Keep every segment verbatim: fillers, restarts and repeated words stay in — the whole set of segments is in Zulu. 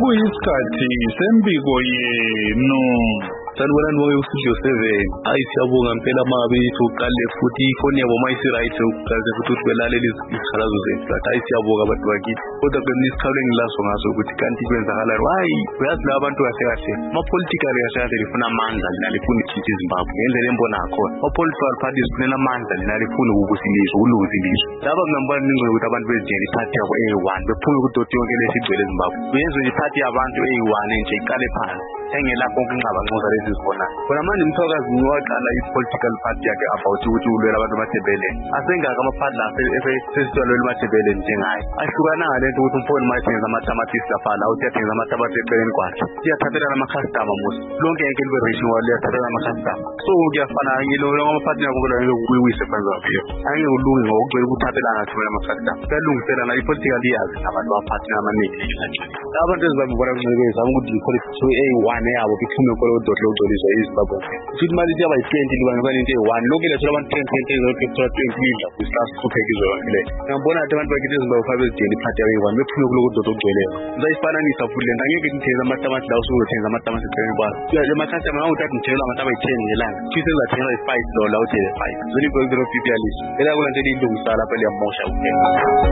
Sekuyisikhathi sembiko yenu. Sanibonani bonke kuSidlo seven. Hayi siyabonga impela mabethu uqale futhi ifoni yabo mayisi right uqale futhi ukuthi belalele izikhalazo zethu. Hayi siyabonga abantu bakithi. Kodwa ke nisikhawule ngilaso ngaso ukuthi kanti kwenzakalani. Hayi uyazi la abantu kahle kahle. Ma political kahle kahle lifuna amandla lina lifuna ikhithe iZimbabwe. Ngendlela embona khona. Ma political parties lifuna amandla lina lifuna ukusilizwa uluzi ilizwe. Laba ngambani ningwe ukuthi abantu bezijeni iphathi yabo A one bephume kudoti yonke lesigcwele eZimbabwe. Benze iphathi yabantu A one nje iqale phansi. Engela konke ingaba nxoza lezi zibona. Bona manje umthakazi waqala i-political party yakhe about ukuthi ulwela abantu bathebele. Asengaka ama-party la sesitwalweni bathebele njengaye. Ahlukana ngalento ukuthi umfowenu mayithenga amatamatisi lapha la uthathenga amatamatisi eceleni kwakhe. Siyathathela ama-customer musi. Lonke yonke liberation wale yathathela ama-customer. So kuyafana ngilo ama-party yakho la ukuyise kwanza lapha. Angeke ulunge ngokugcwele ukuthathela ngathumela ama-customer. Kuyalungisela la i-political yazi abantu baphathi amaningi. Abantu ezibabona kunqekeza ukuthi i-politics A one yabo biphume kolo dotlo ugcolizwa iZimbabwe. Futhi manje siyaba yi-twenty libanga kwanto A one lokho lethola abantu ten twenty ezokuthola twenty lidla kwisas kuphekizwe yonke le. Ngiyabona ukuthi abantu bakithi eZimbabwe fabe ezideni iphathi A one bephume kulo dotlo ugcweleyo. Ngizayifananisa futhi lento angeke ngitheza amatamati la usukuthenga amatamati eceleni kwakho. Le macustomer ngawuthatha ngithela amatamati ten ngelanga. Futhi engathengela i-five dollar uthele five. Zoli go zero fifty yalis. Ela kulento elilungisa lapha liyamosha kuphela.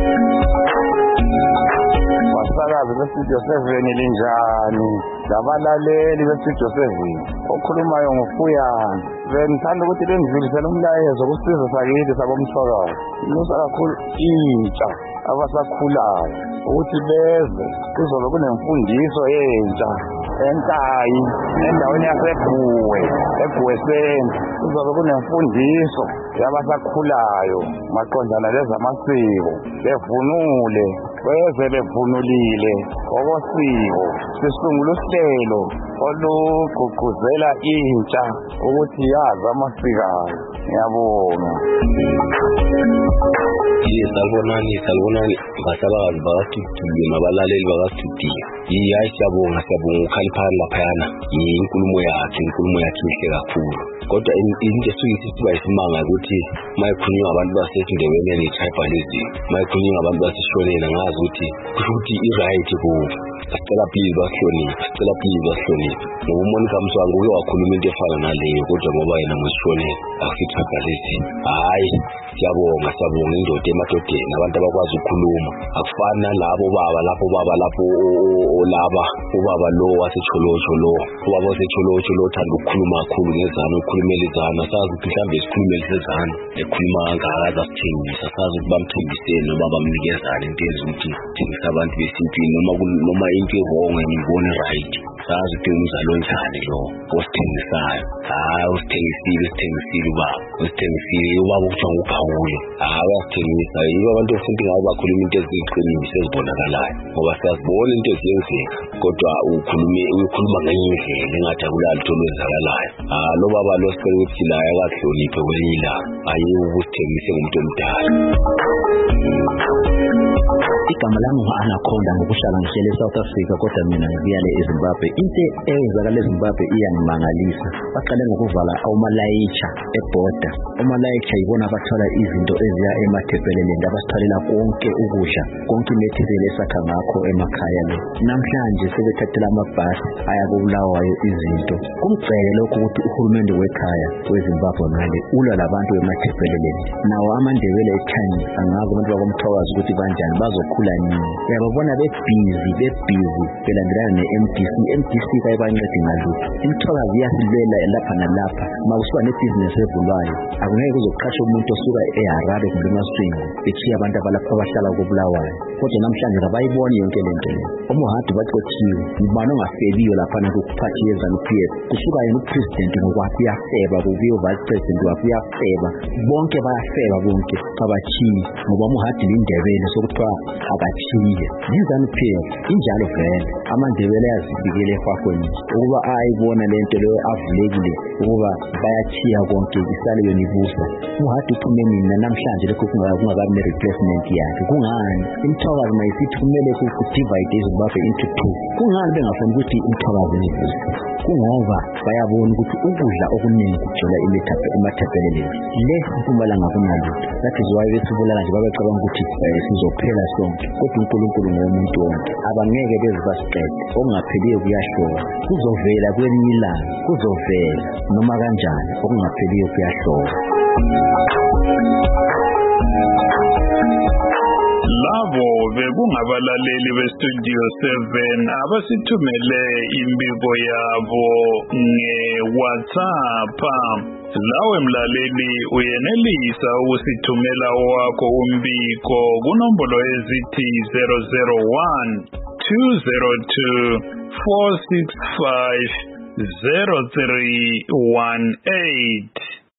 Wasakazi beSidlo seven linjani? Labalaleli beSidlo seven. Okhulumayo ngufuyana. Ngithanda ukuthi lendlulisele umlayezo kusizo sakithi sabomthwakazi. Musa kakhulu intsha abasakhulayo ukuthi beze kuzobe kunemfundiso yentsha enkayi endaweni yaseBhuwe eBhuwe Center. Kuzobe kunemfundiso yabasakhulayo maqondana lezamasiko bevunule beze bevunulile okosiko. Sisungula uhlelo olugqugquzela intsha ukuthi yazi amasiko ayo. Ngiyabonga. Yes, salibonani salibonani basabakazi bakasitudiyo nabalaleli bakasitudiyo. Hayi siyabonga siyabonga ukhaliphani laphayana. Inkulumo yakhe inkulumo yakhe ihle kakhulu. Kodwa into esuyisi siba isimanga ukuthi mayikhulunywa abantu baseSindebele ne-tribalism, mayikhulunywa abantu baseshonela ngazi ukuthi kusho ukuthi i-right kubo. Sicela please basihloniphe, sicela please basihloniphe. Ngoba uMonica Mswango uke wakhuluma into efana naleyo kodwa ngoba yena musishonela akusithi hayi siyabonga siyabonga indoda emadodeni abantu abakwazi ukukhuluma. Akufani nalabo baba lapho baba lapho olaba ubaba lo wasecholocho lo ubaba wasecholocho lo uthanda ukukhuluma kakhulu ngezana ukhulumela izana sazi ukuthi mhlambe isikhulumela sezana ekhuluma ngakaza sithengisa sazi ukuthi bamthengiseni noma bamnikezana into ezuthi thengisa abantu besintwini noma noma into wrong ngibone right. Sazi ukuthi umzalo onjani lo osithengisayo. Hayi usithengisile usithengisile ubaba usithengisile ubaba uthi ngubhawule. Hayi wasithengisa yibo abantu ofuthi ngabo bakhuluma into eziqinile ezibonakalayo ngoba siyazibona into eziyenzeka kodwa ukhulume ukhuluma ngenye indlela engathi akulali into olwenzakalayo. Ah lo baba lo sicela ukuthi la akahloniphe kwenyila ayi ukusithengise ngumuntu omdala. Igama lami ngu-Anaconda ngokuhlala ngihlele eSouth Africa kodwa mina ngiyale eZimbabwe. Into eyenzakala eZimbabwe iyangimangalisa. Baqale ngokuvala awumalayicha eborder. Umalayicha yibona abathola izinto eziya emathebeleleni abasitholela konke ukudla konke imethezele esakha ngakho emakhaya le. Namhlanje sebethathela amabhasi aya koBulawayo izinto. Kumgcele lokho ukuthi uhulumende wekhaya weZimbabwe ngale ulwa labantu emathebeleleni. Nawo amandebele eThani angazi abantu bakomthwakazi ukuthi banjani bazokhula nini. Uyababona bebhizi bebhizi belandelana ne-M D C. M D C kayibancedi ngalutho. Imthwakazi iyasilela lapha nalapha makusuka nebhizinesi evulwayo akungeke kuzoqasha umuntu osuka eHarare kumbe eMaswingo bechiya abantu abalapha abahlala koBulawayo. Kodwa namhlanje abayiboni yonke lento le. Omuhadi baqothiwe ubani ongafeliyo lapha nakuphathi yeZANU-P F kusuka yena upresident ngokwakhe uyafeba kubuye vice president wakhe uyafeba bonke bayafeba bonke abachiyi ngoba umuhadi indebele sokuthiwa akachiye. NeZANU-P F injalo vele amandebele yazibikele efakweni ukuba ayibona lento leyo avulekile ukuba bayachiya konke isale yona ibusa. Umuhadi uphume mina namhlanje lokho kungakabi ne-replacement yakhe. Kungani imthwakazi mayisithi kumele ku-divide iZimbabwe into two? Kungani bengafuni ukuthi imthwakazi ibusa? kungoba bayabona ukuthi ukudla okuningi kugcwele imithape emathapeleleni le Mpumalanga kunalutho that is why besibulala nje babecabanga ukuthi sizophela sonke kodwa uNkulunkulu ngumuntu wonke abangeke beze basiqede okungapheliyo kuyahlola kuzovela kwelinye ilanga kuzovela noma kanjani okungapheliyo kuyahlola. Labo bekungabalaleli beStudio seven abasithumele imbiko yabo nge-WhatsApp. Lawe mlaleli uyenelisa ukusithumela wakho umbiko kunombolo ezithi zero zero one two zero two four six five zero three one eight.